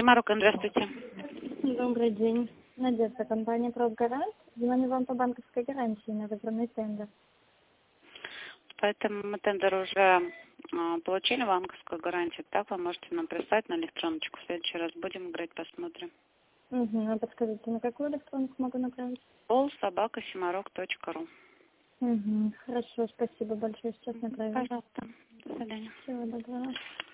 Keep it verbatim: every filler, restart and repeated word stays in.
Симарук, здравствуйте. Добрый день. Надежда, компания «Профгарант». Звоню вам по банковской гарантии на выбранный тендер. Поэтому мы тендер уже а, получили банковскую гарантию. Так вы можете нам прислать на электроночку. В следующий раз будем играть, посмотрим. Угу. А подскажите, на какую электронку могу направить? пол собака симарук точка ру. Угу. Хорошо, спасибо большое. Сейчас направлю. Пожалуйста. До свидания. Всего доброго.